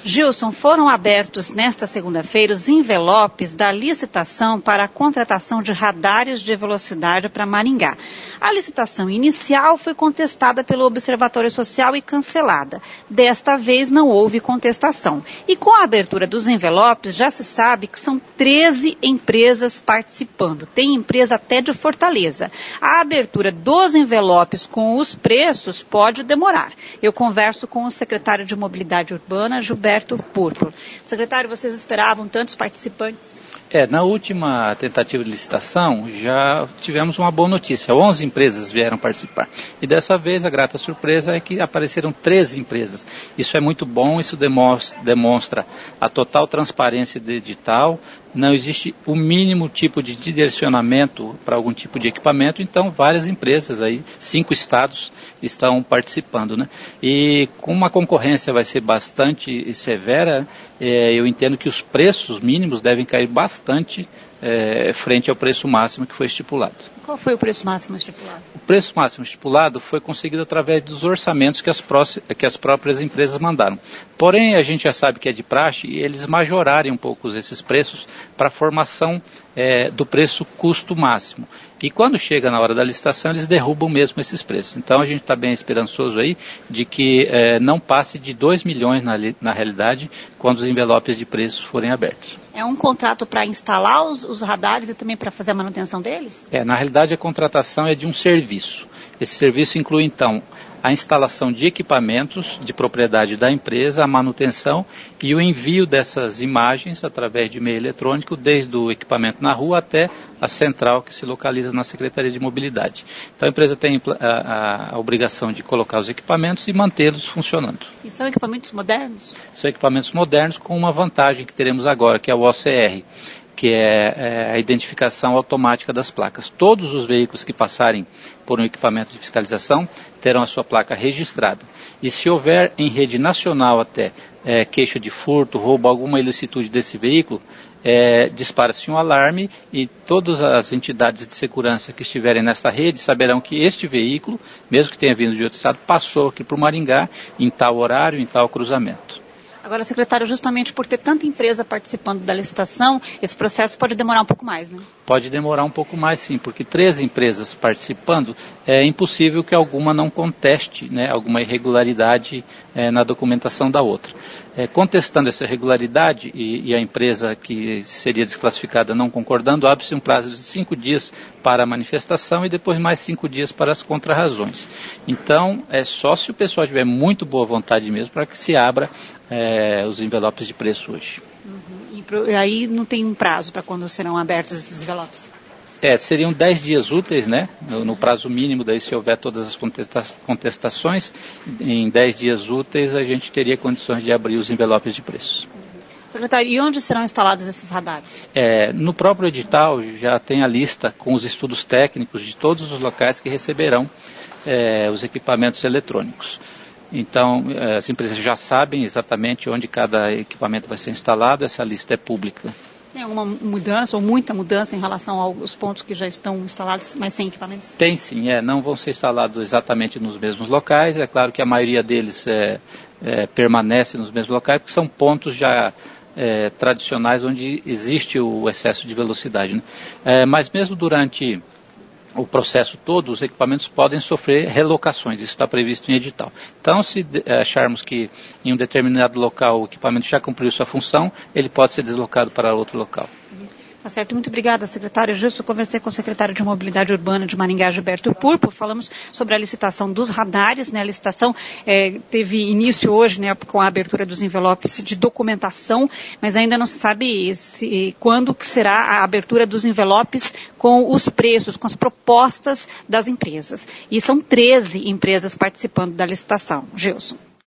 Gilson, foram abertos nesta segunda-feira os envelopes da licitação para a contratação de radares de velocidade para Maringá. A licitação inicial foi contestada pelo Observatório Social e cancelada. Desta vez não houve contestação. E com a abertura dos envelopes já se sabe que são 13 empresas participando. Tem empresa até de Fortaleza. A abertura dos envelopes com os preços pode demorar. Eu converso com o secretário de Mobilidade Urbana, Gilberto Purpo. Secretário, vocês esperavam tantos participantes? Na última tentativa de licitação já tivemos uma boa notícia. 11 empresas vieram participar. E dessa vez a grata surpresa é que apareceram 13 empresas. Isso é muito bom, isso demonstra a total transparência do edital. Não existe o mínimo tipo de direcionamento para algum tipo de equipamento, então várias empresas aí, 5 estados estão participando, né? E como a concorrência vai ser bastante severa, eu entendo que os preços mínimos devem cair bastante frente ao preço máximo que foi estipulado. Qual foi o preço máximo estipulado? O preço máximo estipulado foi conseguido através dos orçamentos que as próprias empresas mandaram. Porém, a gente já sabe que é de praxe eles majorarem um pouco esses preços para a formação do preço custo máximo. E quando chega na hora da licitação, eles derrubam mesmo esses preços. Então, a gente está bem esperançoso aí de que não passe de 2 milhões na realidade, quando os envelopes de preços forem abertos. É um contrato para instalar os radares e também para fazer a manutenção deles? Na realidade, a contratação é de um serviço. Esse serviço inclui, então, a instalação de equipamentos de propriedade da empresa, a manutenção e o envio dessas imagens através de e-mail eletrônico, desde o equipamento na rua até a central que se localiza na Secretaria de Mobilidade. Então a empresa tem a obrigação de colocar os equipamentos e mantê-los funcionando. E são equipamentos modernos? São equipamentos modernos com uma vantagem que teremos agora, que é o OCR, que é a identificação automática das placas. Todos os veículos que passarem por um equipamento de fiscalização terão a sua placa registrada. E se houver em rede nacional até queixa de furto, roubo, alguma ilicitude desse veículo, dispara-se um alarme e todas as entidades de segurança que estiverem nesta rede saberão que este veículo, mesmo que tenha vindo de outro estado, passou aqui para o Maringá em tal horário, em tal cruzamento. Agora, secretário, justamente por ter tanta empresa participando da licitação, esse processo pode demorar um pouco mais, né? Pode demorar um pouco mais, sim, porque 13 empresas participando, é impossível que alguma não conteste, né, alguma irregularidade na documentação da outra. Contestando essa irregularidade e a empresa que seria desclassificada não concordando, abre-se um prazo de 5 dias para a manifestação e depois mais 5 dias para as contrarrazões. Então, é só se o pessoal tiver muito boa vontade mesmo para que se abra os envelopes de preço hoje. E aí não tem um prazo para quando serão abertos esses envelopes? Seriam 10 dias úteis, né? No prazo mínimo, daí se houver todas as contestações, em 10 dias úteis a gente teria condições de abrir os envelopes de preço. Secretário, e onde serão instalados esses radares? No próprio edital já tem a lista com os estudos técnicos de todos os locais que receberão os equipamentos eletrônicos. Então, as empresas já sabem exatamente onde cada equipamento vai ser instalado, essa lista é pública. Tem alguma mudança ou muita mudança em relação aos pontos que já estão instalados, mas sem equipamentos? Tem sim, não vão ser instalados exatamente nos mesmos locais. É claro que a maioria deles permanece nos mesmos locais, porque são pontos já tradicionais onde existe o excesso de velocidade, né? Mas mesmo durante o processo todo, os equipamentos podem sofrer relocações, isso está previsto em edital. Então, se acharmos que em um determinado local o equipamento já cumpriu sua função, ele pode ser deslocado para outro local. Tá certo, muito obrigada, secretário. Justo, conversei com o secretário de Mobilidade Urbana de Maringá, Gilberto Purpo. Falamos sobre a licitação dos radares, né? A licitação teve início hoje, né, com a abertura dos envelopes de documentação, mas ainda não se sabe quando que será a abertura dos envelopes com os preços, com as propostas das empresas. E são 13 empresas participando da licitação. Gilson.